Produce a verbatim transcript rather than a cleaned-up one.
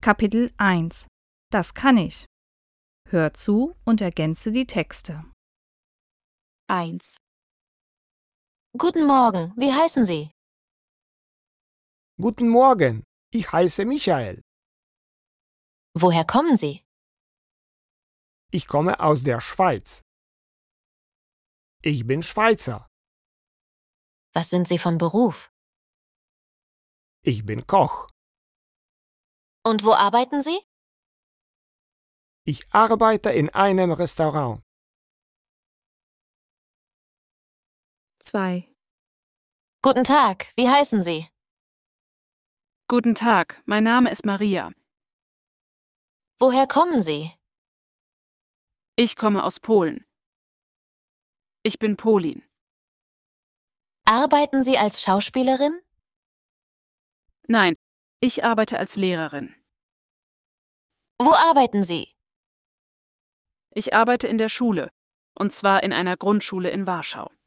Kapitel eins. Das kann ich. Hör zu und ergänze die Texte. eins. Guten Morgen, wie heißen Sie? Guten Morgen, ich heiße Michael. Woher kommen Sie? Ich komme aus der Schweiz. Ich bin Schweizer. Was sind Sie von Beruf? Ich bin Koch. Und wo arbeiten Sie? Ich arbeite in einem Restaurant. zwei. Guten Tag, wie heißen Sie? Guten Tag, mein Name ist Maria. Woher kommen Sie? Ich komme aus Polen. Ich bin Polin. Arbeiten Sie als Schauspielerin? Nein, ich arbeite als Lehrerin. Wo arbeiten Sie? Ich arbeite in der Schule, und zwar in einer Grundschule in Warschau.